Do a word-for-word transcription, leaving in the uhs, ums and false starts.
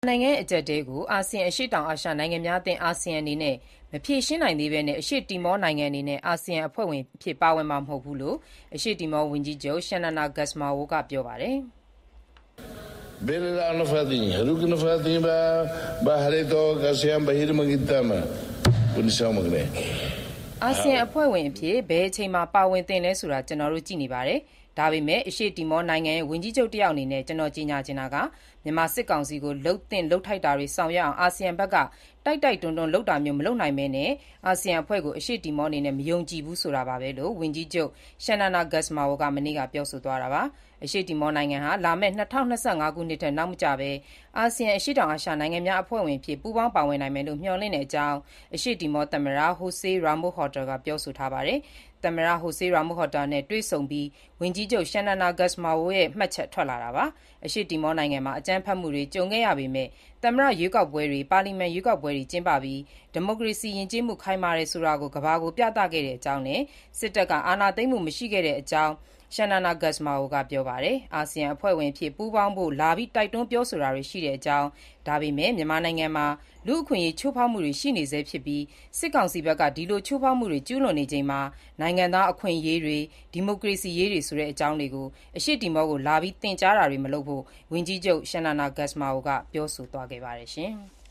နိုင်ငံရဲ့အကျပ်အတည်းကို အာဆီယံအရှေ့တောင်အာရှနိုင်ငံများအသင်း အာဆီယံအနေနဲ့မဖြေရှင်းနိုင်သေးဘဲ အရှေ့တီမောနိုင်ငံအနေနဲ့ အာဆီယံအဖွဲ့ဝင်အဖြစ်ပါဝင်မှာမဟုတ်ဘူးလို့ အရှေ့တီမောဝန်ကြီးချုပ် Xanana Gusmao ကပြောပါတယ်။ အာဆီယံအဖွဲ့ဝင်အဖြစ် ဘယ်အချိန်မှာပါဝင်သင့်လဲဆိုတာ ကျနော်တို့ကြည့်နေပါတယ်။ ဒါပေမဲ့ အရှေ့တီမောနိုင်ငံရဲ့ဝန်ကြီးချုပ်တယောက်အနေနဲ့ ကျနော်ကြေညာချင်တာက မြန်မာစစ်ကောင်စီကို လုပ်သင့်လုပ်ထိုက်တာတွေဆောင်ရွက်အောင် အာဆီယံဘက်က တိုက်တိုက်တွန်းတွန်းလုပ်တာမျိုးမလုပ်နိုင်ဘဲ အာဆီယံအဖွဲ့ကို အရှေ့တီမောအနေနဲ့ မယုံကြည်ဘူးဆိုတာပါပဲလို့ ဝန်ကြီးချုပ် Xanana Gusmao က မနေ့ကပြောဆိုသွားတာပါ။ အရှေ့တီမောနိုင်ငံဟာ လာမယ့် ၂၀၂၅ ခုနှစ်ထက်နောက်မကျဘဲ အာဆီယံအရှေ့တောင်အာရှနိုင်ငံများအဖွဲ့ဝင်အဖြစ် ပူးပေါင်းပါဝင်နိုင်မယ်လို့ မျှော်လင့်ကြောင်း အရှေ့တီမောသမ္မတ Jose Ramos-Horta ကပြောဆိုထားပါတယ်။ သမ္မတ Jose Ramos-Horta နဲ့တွေ့ဆုံပြီး ဝန်ကြီးချုပ် Xanana Gusmao ရဲ့ မှတ်ချက်ထွက်လာတာပါ။ အရှေ့တီမောနိုင်ငံမှာ အကြမ်းဖက်မှုတွေကြုံခဲ့ရပေမဲ့ သမ္မတရွေးကောက်ပွဲတွေ၊ ပါလီမန်ရွေးကောက်ပွဲတွေကျင်းပပြီး ဒီမိုကရေစီယဉ်ကျေးမှုခိုင်မာတယ်ဆိုတာကို ကမ္ဘာကိုပြသခဲ့ကြောင်းနဲ့ စစ်တပ်က အာဏာသိမ်းမှုမရှိခဲ့ကြောင်း Xanana Gusmao ကပြောပါတယ်။ အာဆီယံအဖွဲ့ဝင်အဖြစ်ပူးပေါင်းဖို့ လာပြီးတိုက်တွန်းပြောဆိုတာတွေရှိကြောင်း၊ ဒါပေမဲ့ မြန်မာနိုင်ငံမှာ လူ့အခွင့်အရေးချိုးဖောက်မှုတွေရှိနေဆဲဖြစ်ပြီး စစ်ကောင်စီဘက်က ဒီလိုချိုးဖောက်မှုတွေကျူးလွန်နေချိန်မှာ နိုင်ငံသားအခွင့်အရေးတွေ၊ ဒီမိုကရေစီရေးတွေဆိုတဲ့အကြောင်းတွေကို အရှေ့တီမောကိုလာပြီးသင်ကြားတာတွေမလုပ်ဖို့ ဝန်ကြီးချုပ် Xanana Gusmao ကပြောဆိုသွားခဲ့ပါတယ်။